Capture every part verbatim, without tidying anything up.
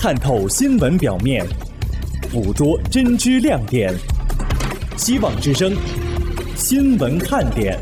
探透新闻表面，捕捉真知亮点。希望之声新闻看点。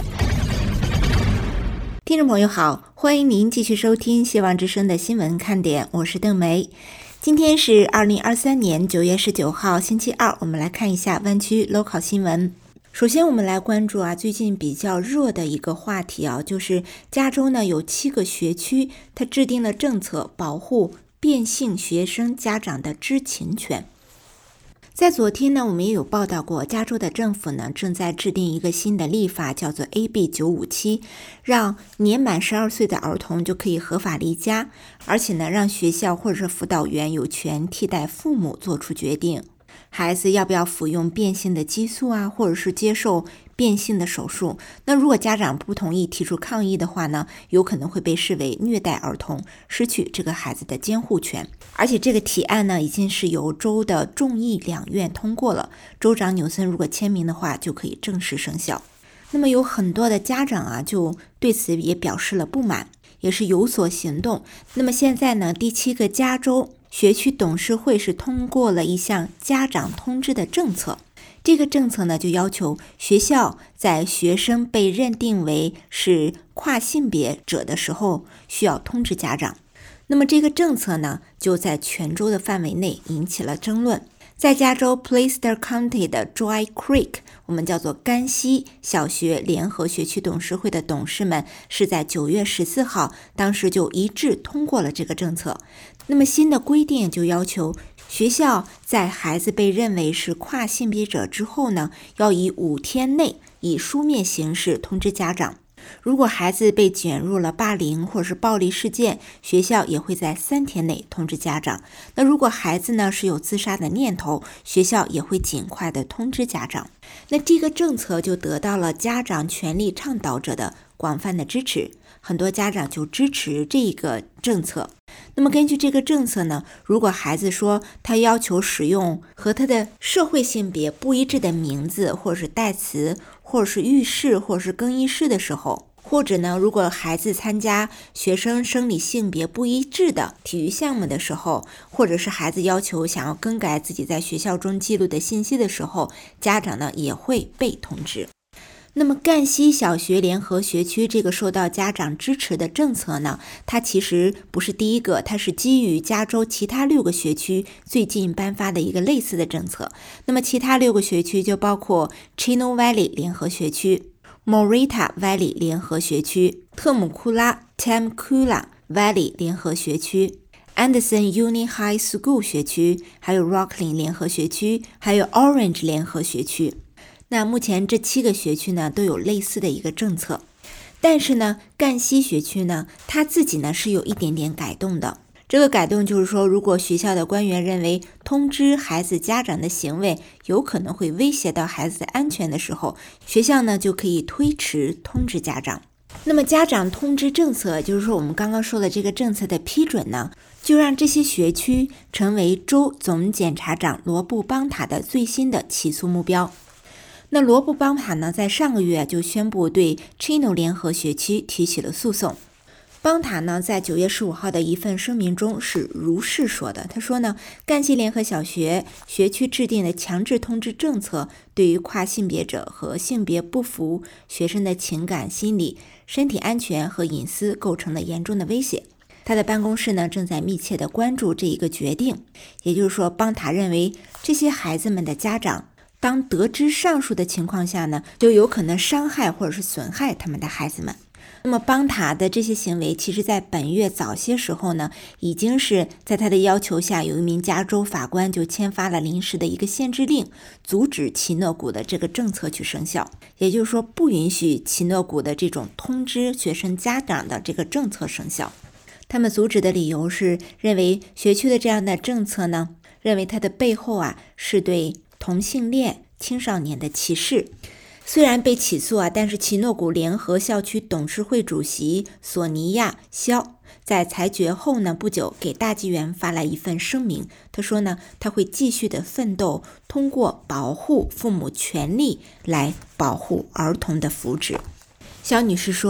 听众朋友好，欢迎您继续收听希望之声的新闻看点，我是邓梅。今天是二零二三年九月十九号星期二，我们来看一下湾区 local 新闻。首先我们来关注啊，最近比较热的一个话题啊，就是加州呢有七个学区，它制定了政策保护变性学生家长的知情权。在昨天呢，我们也有报道过，加州的政府呢正在制定一个新的立法，叫做 A B 九五七，让年满十二岁的儿童就可以合法离家，而且呢，让学校或者是辅导员有权替代父母做出决定，孩子要不要服用变性的激素啊，或者是接受变性的手术。那如果家长不同意提出抗议的话呢，有可能会被视为虐待儿童，失去这个孩子的监护权。而且这个提案呢，已经是由州的众议两院通过了，州长纽森如果签名的话，就可以正式生效。那么有很多的家长啊，就对此也表示了不满，也是有所行动。那么现在呢，第七个加州学区董事会是通过了一项家长通知的政策。这个政策呢，就要求学校在学生被认定为是跨性别者的时候，需要通知家长。那么这个政策呢，就在全州的范围内引起了争论。在加州 Placer County 的 Dry Creek， 我们叫做甘溪小学联合学区董事会的董事们是在九月十四号，当时就一致通过了这个政策。那么新的规定就要求学校在孩子被认为是跨性别者之后呢，要以五天内以书面形式通知家长。如果孩子被卷入了霸凌或是暴力事件，学校也会在三天内通知家长。那如果孩子呢是有自杀的念头，学校也会尽快的通知家长。那这个政策就得到了家长权利倡导者的广泛的支持，很多家长就支持这个政策。那么根据这个政策呢，如果孩子说他要求使用和他的社会性别不一致的名字，或者是代词，或者是浴室，或者是更衣室的时候，或者呢，如果孩子参加学生生理性别不一致的体育项目的时候，或者是孩子要求想要更改自己在学校中记录的信息的时候，家长呢也会被通知。那么干溪小学联合学区这个受到家长支持的政策呢，它其实不是第一个，它是基于加州其他六个学区最近颁发的一个类似的政策。那么其他六个学区就包括 Chino Valley 联合学区、Morita Valley 联合学区、特姆库拉 Temecula Valley 联合学区、Anderson Uni High School 学区，还有 Rocklin 联合学区，还有 Orange 联合学区。那目前这七个学区呢都有类似的一个政策，但是呢干溪学区呢它自己呢是有一点点改动的。这个改动就是说，如果学校的官员认为通知孩子家长的行为有可能会威胁到孩子的安全的时候，学校呢就可以推迟通知家长。那么家长通知政策，就是说我们刚刚说的这个政策的批准呢，就让这些学区成为州总检察长罗布邦塔的最新的起诉目标。那罗布邦塔呢，在上个月就宣布对 Chino 联合学区提起了诉讼。邦塔呢，在九月十五号的一份声明中是如是说的，他说呢，干溪联合小学学区制定的强制通知政策，对于跨性别者和性别不符学生的情感、心理、身体安全和隐私构成了严重的威胁。他的办公室呢，正在密切地关注这一个决定。也就是说，邦塔认为这些孩子们的家长当得知上述的情况下呢，就有可能伤害或者是损害他们的孩子们。那么邦塔的这些行为，其实在本月早些时候呢，已经是在他的要求下，有一名加州法官就签发了临时的一个限制令，阻止奇诺谷的这个政策去生效。也就是说，不允许奇诺谷的这种通知学生家长的这个政策生效。他们阻止的理由是认为学区的这样的政策呢，认为它的背后啊是对同性恋青少年的歧视。虽然被起诉啊，但是奇诺谷联合校区董事会主席索尼娅·肖在裁决后呢，不久给大纪元发来一份声明。他说呢，他会继续的奋斗，通过保护父母权利来保护儿童的福祉。肖女士说，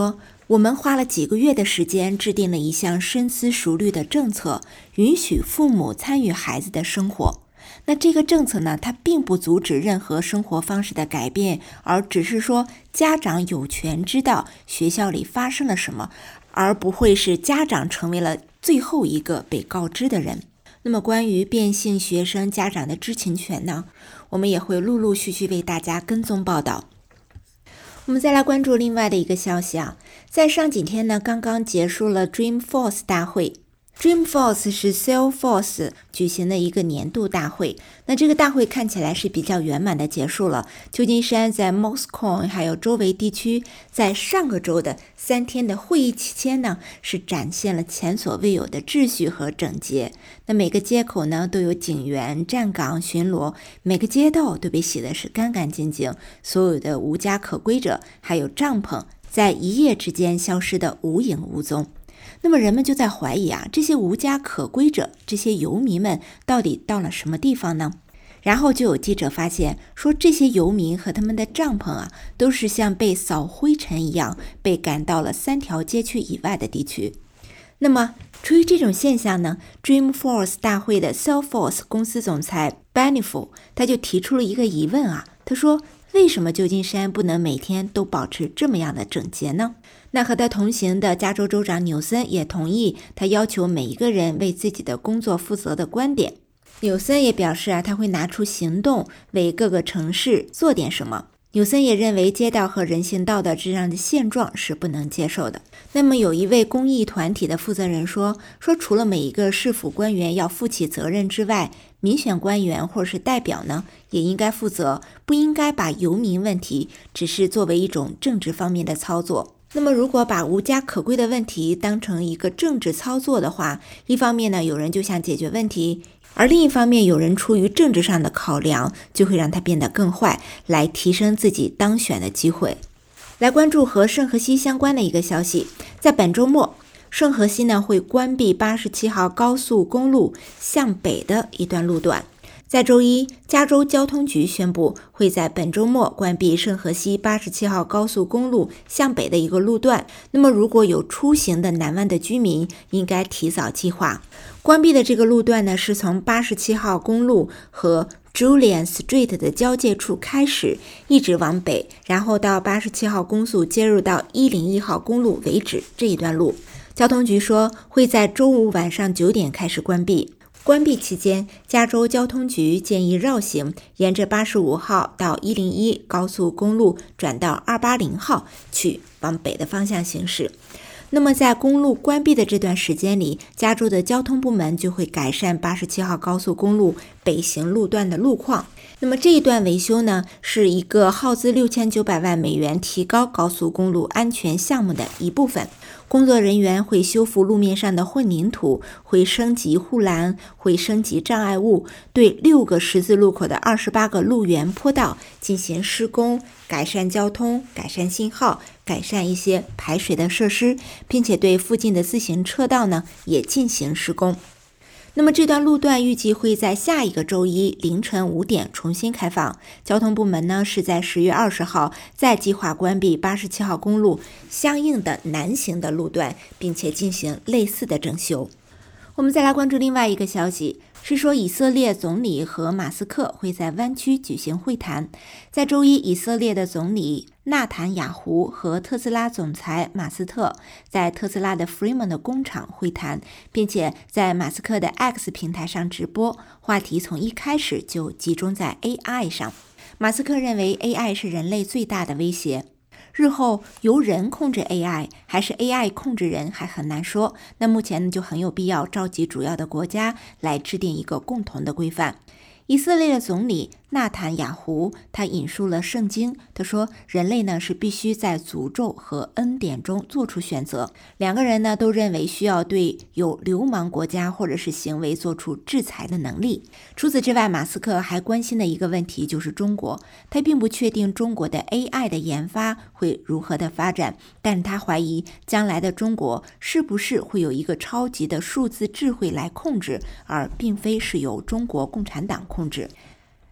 我们花了几个月的时间制定了一项深思熟虑的政策，允许父母参与孩子的生活。那这个政策呢，它并不阻止任何生活方式的改变，而只是说家长有权知道学校里发生了什么，而不会是家长成为了最后一个被告知的人。那么关于变性学生家长的知情权呢，我们也会陆陆续续为大家跟踪报道。我们再来关注另外的一个消息啊，在上几天呢，刚刚结束了 Dreamforce 大会。Dreamforce 是 Salesforce 举行的一个年度大会，那这个大会看起来是比较圆满的结束了。旧金山在 Moscow 还有周围地区，在上个周的三天的会议期间呢，是展现了前所未有的秩序和整洁。那每个街口呢都有警员站岗巡逻，每个街道都被洗的是干干净净，所有的无家可归者还有帐篷在一夜之间消失得无影无踪。那么人们就在怀疑啊，这些无家可归者，这些游民们到底到了什么地方呢？然后就有记者发现说，这些游民和他们的帐篷啊，都是像被扫灰尘一样被赶到了三条街区以外的地区。那么出于这种现象呢， Dreamforce 大会的 Salesforce 公司总裁 Beniful 他就提出了一个疑问啊，他说为什么旧金山不能每天都保持这么样的整洁呢？那和他同行的加州州长纽森也同意他要求每一个人为自己的工作负责的观点。纽森也表示啊，他会拿出行动为各个城市做点什么。纽森也认为街道和人行道的这样的现状是不能接受的。那么有一位公益团体的负责人说，说除了每一个市府官员要负起责任之外，民选官员或者是代表呢，也应该负责，不应该把游民问题只是作为一种政治方面的操作。那么如果把无家可归的问题当成一个政治操作的话，一方面呢，有人就想解决问题，而另一方面有人出于政治上的考量，就会让它变得更坏，来提升自己当选的机会。来关注和圣荷西相关的一个消息，在本周末，圣荷西呢会关闭八十七号高速公路向北的一段路段。在周一，加州交通局宣布会在本周末关闭圣荷西八十七号高速公路向北的一个路段。那么如果有出行的南湾的居民，应该提早计划。关闭的这个路段呢，是从八十七号公路和 Julian Street 的交界处开始，一直往北，然后到八十七号公路接入到一零一号公路为止这一段路。交通局说会在周五晚上九点开始关闭。关闭期间，加州交通局建议绕行，沿着八十五号到一零一高速公路转到二八零号去往北的方向行驶。那么在公路关闭的这段时间里，加州的交通部门就会改善八十七号高速公路北行路段的路况。那么这一段维修呢，是一个耗资六千九百万美元提高高速公路安全项目的一部分。工作人员会修复路面上的混凝土，会升级护栏，会升级障碍物，对六个十字路口的二十八个路缘坡道进行施工，改善交通，改善信号，改善一些排水的设施，并且对附近的自行车道呢也进行施工。那么这段路段预计会在下一个周一凌晨五点重新开放。交通部门呢是在十月二十号再计划关闭八十七号公路相应的南行的路段，并且进行类似的整修。我们再来关注另外一个消息，是说以色列总理和马斯克会在湾区举行会谈。在周一，以色列的总理纳坦雅胡和特斯拉总裁马斯克在特斯拉的 Fremont 工厂会谈，并且在马斯克的 X 平台上直播，话题从一开始就集中在 A I 上。马斯克认为 A I 是人类最大的威胁，日后由人控制 A I 还是 A I 控制人还很难说，那目前呢就很有必要召集主要的国家来制定一个共同的规范。以色列的总理纳坦雅胡他引述了圣经，他说人类呢是必须在诅咒和恩典中做出选择。两个人呢都认为需要对有流氓国家或者是行为做出制裁的能力。除此之外，马斯克还关心的一个问题就是中国，他并不确定中国的 A I 的研发会如何的发展，但是他怀疑将来的中国是不是会有一个超级的数字智慧来控制，而并非是由中国共产党控制。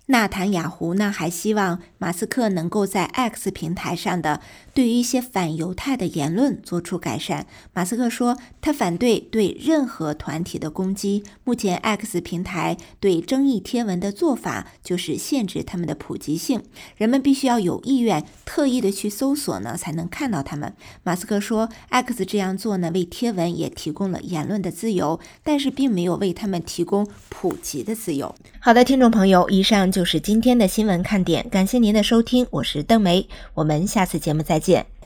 纳坦雅胡呢还希望马斯克能够在 X 平台上的对于一些反犹太的言论做出改善。马斯克说，他反对对任何团体的攻击。目前 X 平台对争议贴文的做法就是限制他们的普及性，人们必须要有意愿特意的去搜索呢，才能看到他们。马斯克说 X 这样做呢，为贴文也提供了言论的自由，但是并没有为他们提供普及的自由。好的，听众朋友，以上就是今天的新闻看点，感谢您的收听，我是邓梅，我们下次节目再见。